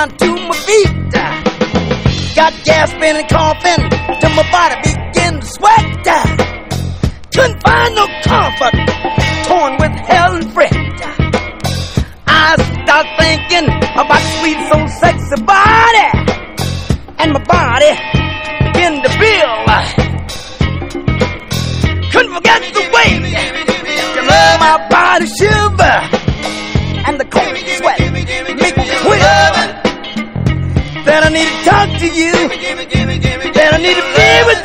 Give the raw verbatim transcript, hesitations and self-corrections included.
down to my feet. Got gasping and coughing till my body began to sweat. Couldn't find no comfort, torn with hell and fret. I start thinking about sweet, so sexy body, and my body began to feel. Couldn't forget the way you love my body shiver, and the cold sweat make me quiver. That I need to talk to you, that I need to be with